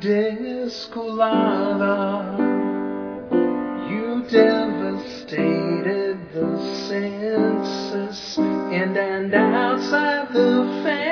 Descolada, you devastated the senses in and outside the family.